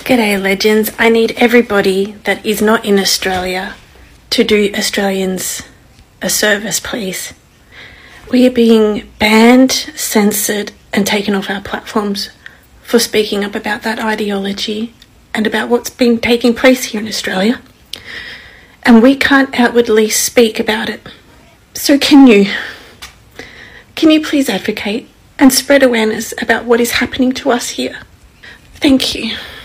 G'day legends, I need everybody that is not in Australia to do Australians a service, please. We are being banned, censored and taken off our platforms for speaking up about that ideology and about what's been taking place here in Australia. And we can't outwardly speak about it. So can you please advocate and spread awareness about what is happening to us here? Thank you.